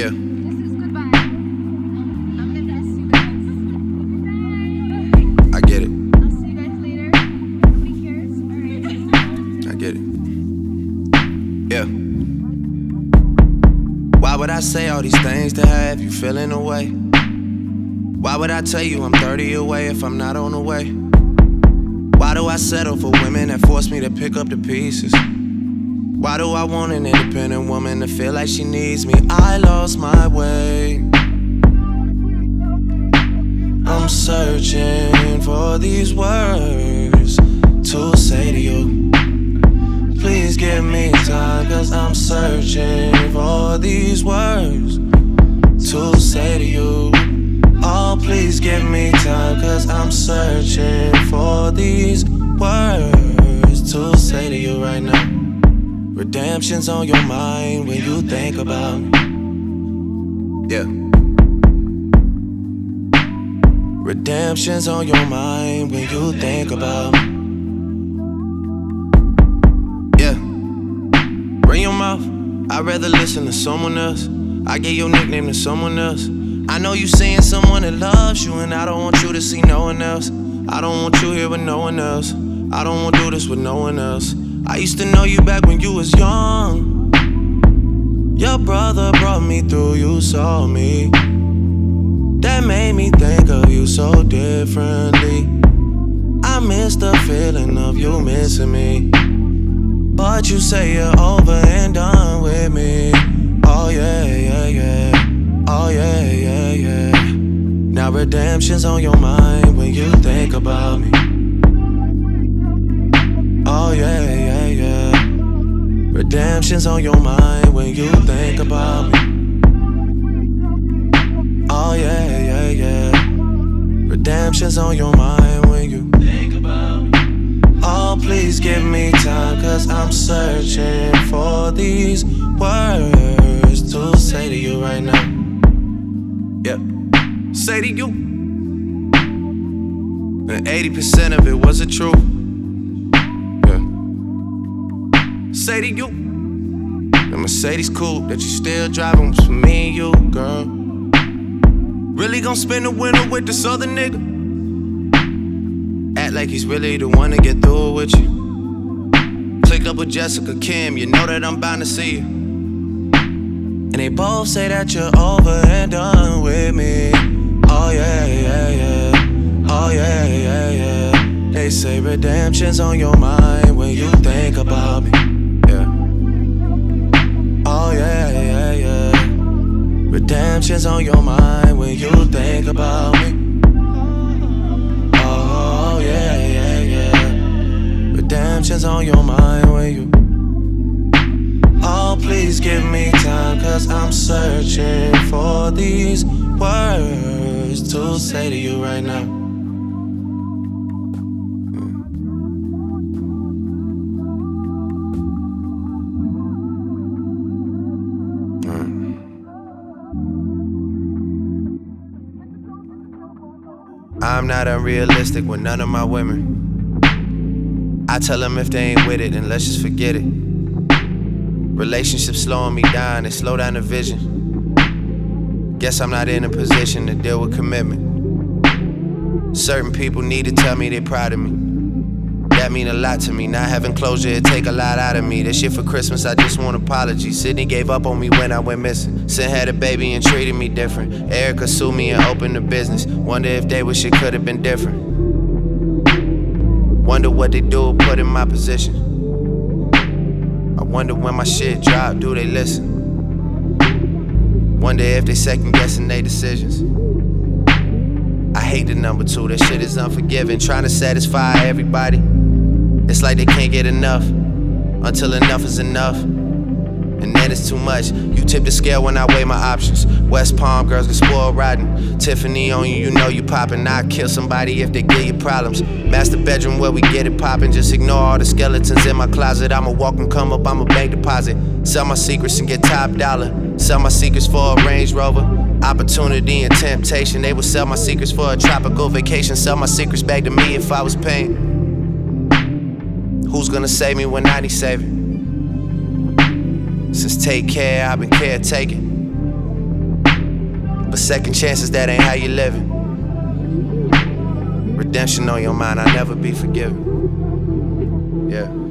Yeah. This is goodbye. I'm gonna miss you guys. I get it. I'll see you guys later. Nobody cares. Alright. I get it. Yeah. Why would I say all these things to have you feeling away? Why would I tell you I'm 30 away if I'm not on the way? Why do I settle for women that force me to pick up the pieces? Why do I want an independent woman to feel like she needs me? I lost my way. I'm searching for these words to say to you. Please give me time, cause I'm searching for these words to say to you. Oh, please give me time, cause I'm searching for these words to say to you right now. Redemption's on your mind when you think about me. Yeah. Redemption's on your mind when you think about me. Yeah. Run your mouth. I'd rather listen to someone else. I gave your nickname to someone else. I know you seeing someone that loves you, and I don't want you to see no one else. I don't want you here with no one else. I don't want to do this with no one else. I used to know you back when you was young. Your brother brought me through, you saw me. That made me think of you so differently. I miss the feeling of you missing me. But you say you're over and done with me. Oh yeah, yeah, yeah. Oh yeah, yeah, yeah. Now redemption's on your mind when you think about me. Oh yeah, yeah, yeah. Redemption's on your mind when you think about me. Oh yeah, yeah, yeah. Redemption's on your mind when you think about me. Oh, please give me time, cause I'm searching for these words to say to you right now. Yeah. Say to you. And 80% of it wasn't true. Say to you, the Mercedes coupe that you still driving was for me and you, girl. Really gon' spend the winter with this other nigga? Act like he's really the one to get through with you. Clicked up with Jessica Kim, you know that I'm bound to see you. And they both say that you're over and done with me. Oh yeah, yeah, yeah. Oh yeah, yeah, yeah. They say redemption's on your mind when you think about me. Oh yeah, yeah, yeah. Redemption's on your mind when you think about me. Oh yeah, yeah, yeah. Redemption's on your mind when you. Oh, please give me time, cause I'm searching for these words to say to you right now. I'm not unrealistic with none of my women. I tell them if they ain't with it, then let's just forget it. Relationships slowing me down, they slow down the vision. Guess I'm not in a position to deal with commitment. Certain people need to tell me they proud of me. That mean a lot to me. Not having closure, it take a lot out of me. This year for Christmas, I just want apologies. Sydney gave up on me when I went missing. Sin had a baby and treated me different. Erica sued me and opened a business. Wonder if they wish it could have been different. Wonder what they do put in my position. I wonder when my shit drop, do they listen? Wonder if they second guessing their decisions. I hate the number 2, that shit is unforgiving. Trying to satisfy everybody. It's like they can't get enough until enough is enough. And then it's too much. You tip the scale when I weigh my options. West Palm girls get spoiled rotten. Tiffany on you, you know you poppin'. I'd kill somebody if they give you problems. Master bedroom where we get it poppin'. Just ignore all the skeletons in my closet. I'ma walk and come up, I'ma bank deposit. Sell my secrets and get top dollar. Sell my secrets for a Range Rover. Opportunity and temptation. They would sell my secrets for a tropical vacation. Sell my secrets back to me if I was paying. Who's gonna save me when I need saving? Since take care, I've been caretaking. But second chances, that ain't how you living. Redemption on your mind, I'll never be forgiven. Yeah.